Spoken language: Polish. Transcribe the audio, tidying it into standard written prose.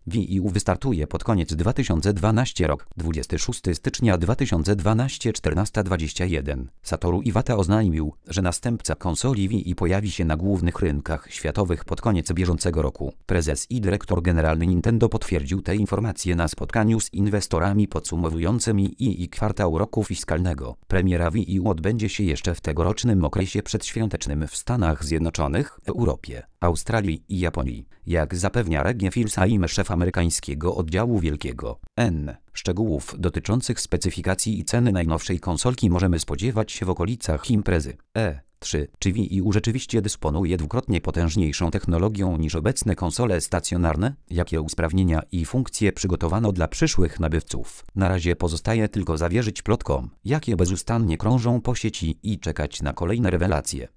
Wii U wystartuje pod koniec 2012 rok, 26 stycznia 2012 14:21. Satoru Iwata oznajmił, że następca konsoli Wii pojawi się na głównych rynkach światowych pod koniec bieżącego roku. Prezes i dyrektor generalny Nintendo potwierdził te informacje na spotkaniu z inwestorami podsumowującymi i kwartał roku fiskalnego. Premiera Wii U odbędzie się jeszcze w tegorocznym okresie przedświątecznym w Stanach Zjednoczonych, Europie, Australii i Japonii. Jak zapewnia Reggie Fils-Aime, szef amerykańskiego oddziału Wielkiego N. Szczegółów dotyczących specyfikacji i ceny najnowszej konsolki możemy spodziewać się w okolicach imprezy E3. Czy Wii U rzeczywiście dysponuje dwukrotnie potężniejszą technologią niż obecne konsole stacjonarne? Jakie usprawnienia i funkcje przygotowano dla przyszłych nabywców? Na razie pozostaje tylko zawierzyć plotkom, jakie bezustannie krążą po sieci i czekać na kolejne rewelacje.